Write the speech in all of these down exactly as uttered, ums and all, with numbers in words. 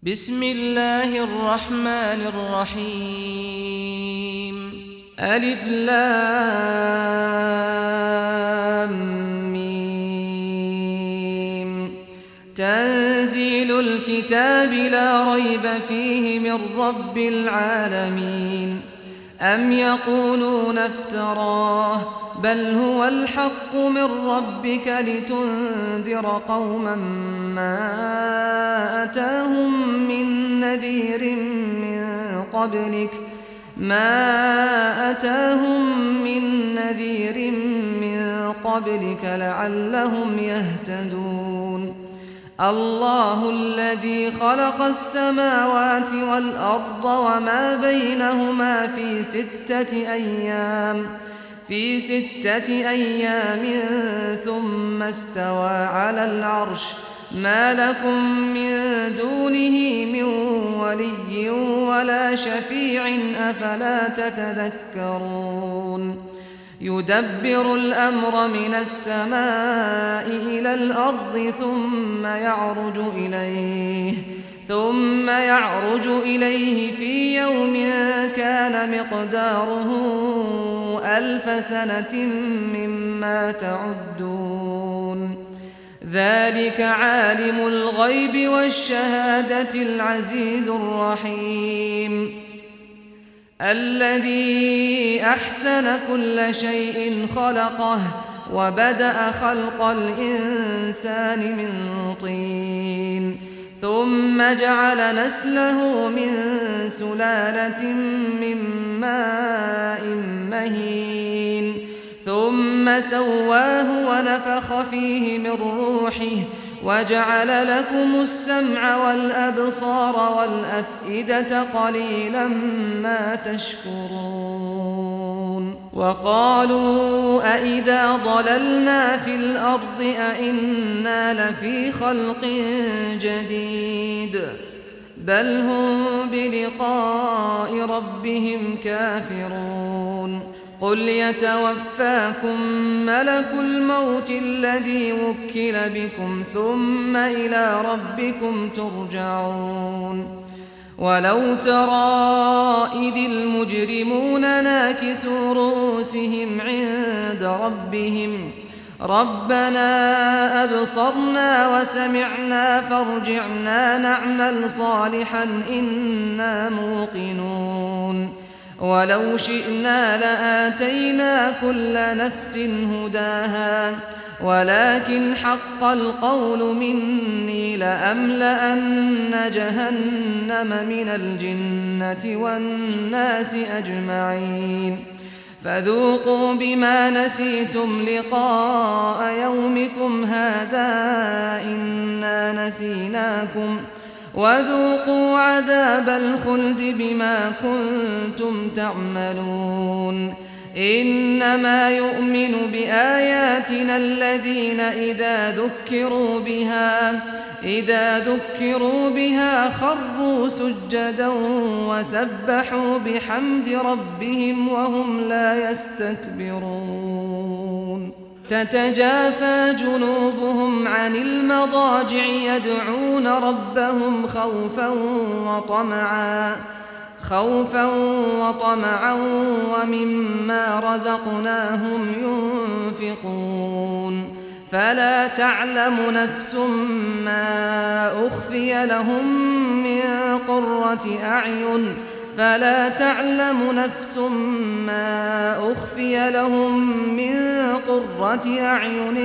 بسم الله الرحمن الرحيم ألف لام ميم تنزيل الكتاب لا ريب فيه من رب العالمين أم يقولون افتراه بل هو الحق من ربك لتنذر قوما ما أتاهم من نذير من قبلك ما أتاهم من نذير من قبلك لعلهم يهتدون الله الذي خلق السماوات والأرض وما بينهما في ستة أيام في ستة أيام ثم استوى على العرش ما لكم من دونه من ولي ولا شفيع أفلا تتذكرون يدبر الأمر من السماء إلى الأرض ثم يعرج إليه ثم يعرج إليه في يوم كان مقداره ألف سنة مما تعدون ذلك عالم الغيب والشهادة العزيز الرحيم الذي أحسن كل شيء خلقه وبدأ خلق الإنسان من طين ثم جعل نسله من سلالة من ماء مهين ثم سواه ونفخ فيه من روحه وجعل لكم السمع والأبصار والأفئدة قليلا ما تشكرون وقالوا أئذا ضللنا في الأرض أئنا لفي خلق جديد بل هم بلقاء ربهم كافرون قل يتوفاكم ملك الموت الذي وكل بكم ثم إلى ربكم ترجعون ولو ترى إذ المجرمون ناكسوا رؤوسهم عند ربهم ربنا أبصرنا وسمعنا فارجعنا نعمل صالحا إنا موقنون ولو شئنا لآتينا كل نفس هداها ولكن حق القول مني لأملأن جهنم من الجنة والناس أجمعين فذوقوا بما نسيتم لقاء يومكم هذا إنا نسيناكم وذوقوا عذاب الخلد بما كنتم تعملون إنما يؤمن بآياتنا الذين إذا ذكروا بها إذا ذكروا بها خروا سجدا وسبحوا بحمد ربهم وهم لا يستكبرون تتجافى جنوبهم عن المضاجع يدعون ربهم خوفا وطمعا خوفا وطمعا ومما رزقناهم ينفقون فلا تعلم نفس ما أخفي لهم من قرة أعين فلا تعلم نفس ما أخفي لهم من قرة أعين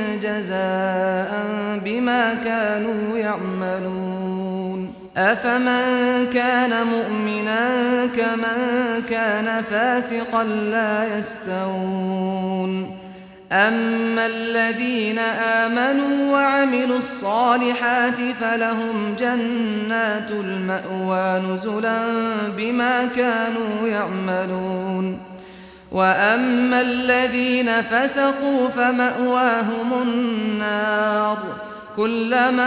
جزاء بما كانوا يعملون أفمن كان مؤمنا كمن كان فاسقا لا يستوون أما الذين آمنوا وعملوا الصالحات فلهم جنات المأوى نزلا بما كانوا يعملون وأما الذين فسقوا فمأواهم النار كلما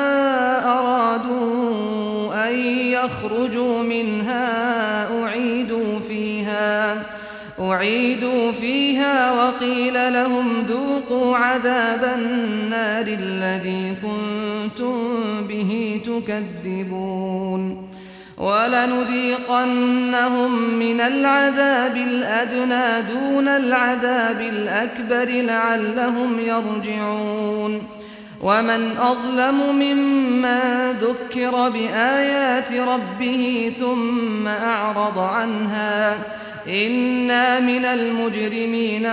أرادوا أن يخرجوا منها أعيدوا فيها أعيدوا فيها وقيل لهم ذوقوا عذاب النار الذي كنتم به تكذبون ولنذيقنهم من العذاب الأدنى دون العذاب الأكبر لعلهم يرجعون ومن أظلم ممن ذكر بآيات ربه ثم أعرض عنها إنا من المجرمين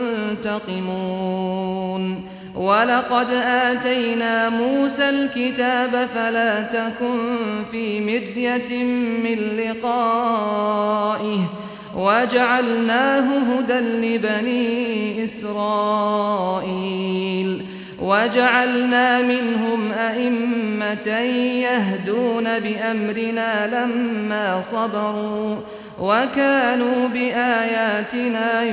منتقمون ولقد آتينا موسى الكتاب فلا تكن في مرية من لقائه وجعلناه هدى لبني إسرائيل وجعلنا منهم أئمة يهدون بأمرنا لما صبروا وكانوا بآياتنا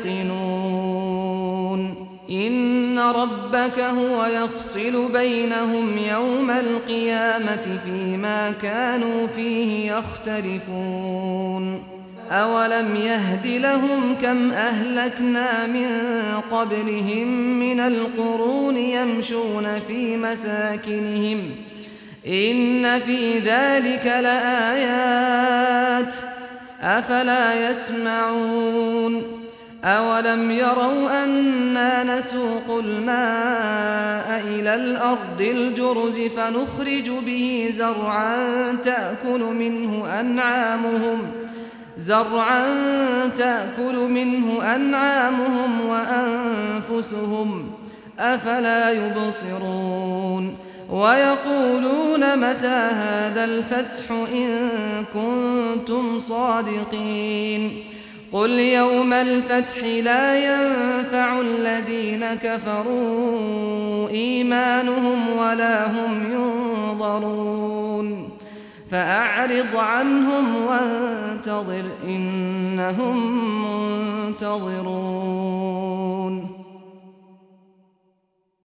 يوقنون إن ربك هو يفصل بينهم يوم القيامة فيما كانوا فيه يختلفون أولم يهد لهم كم أهلكنا من قبلهم من القرون يمشون في مساكنهم إن في ذلك لآيات أفلا يسمعون أولم يروا أنا نسوق الماء إلى الأرض الجرز فنخرج به زرعا تأكل منه أنعامهم زرعا تأكل منه أنعامهم وأنفسهم أفلا يبصرون ويقولون متى هذا الفتح إن كنتم صادقين قل يوم الفتح لا ينفع الذين كفروا إيمانهم ولا هم ينظرون فأعرض عنهم وانتظر إنهم منتظرون